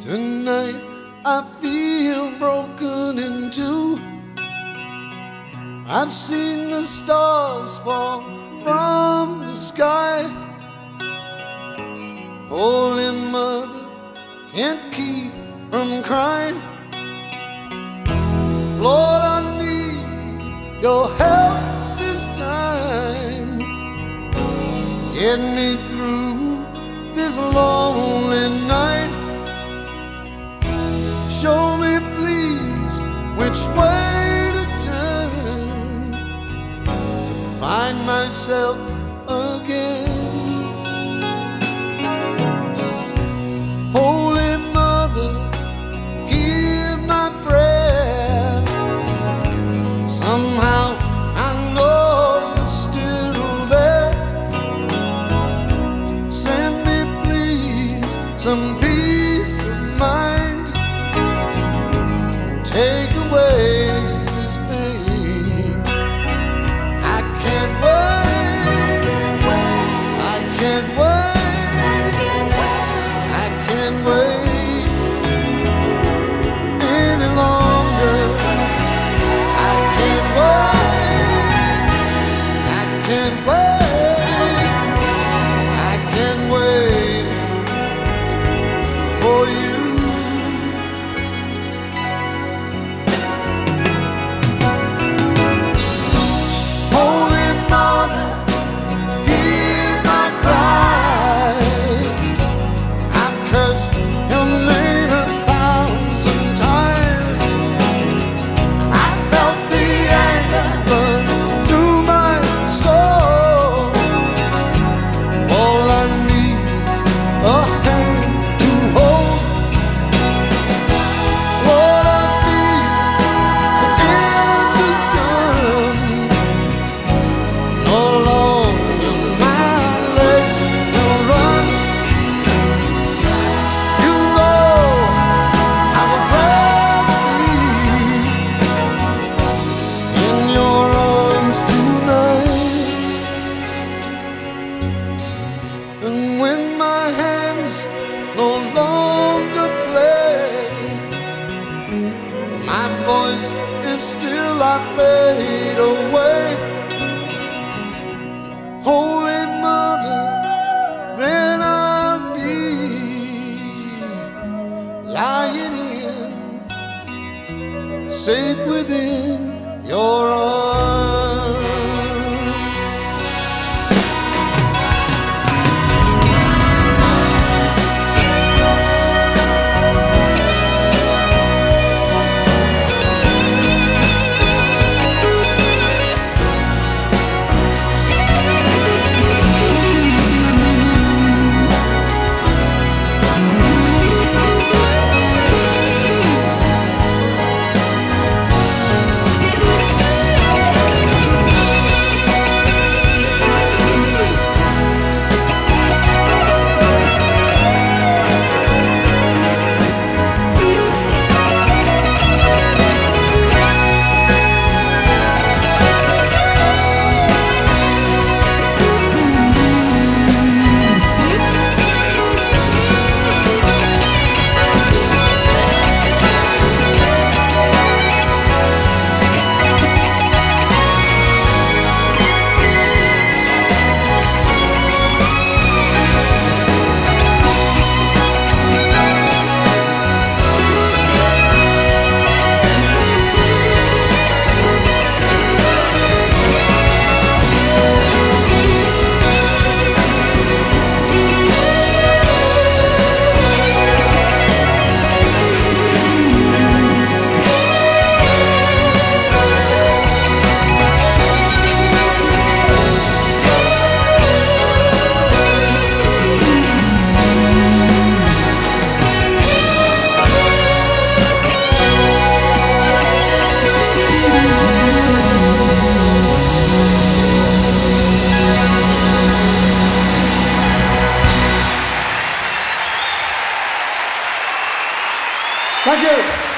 Tonight I feel broken in two. I've seen the stars fall from the sky. Holy Mother, can't keep from crying. Lord, I need your help this time. Get me through this lonely night. Show me, please, which way to turn to find myself again. Holy Mother, hear my prayer. Somehow I know you're still there. Send me, please, some peace of mind. Take away this pain. I can't wait. I can't wait. I can't wait any longer. I can't wait. I can't wait. I can't wait for you. And when my hands no longer play, my voice is still, I fade away. Holy Mother, then I'll be lying in, safe within your arms. Thank you.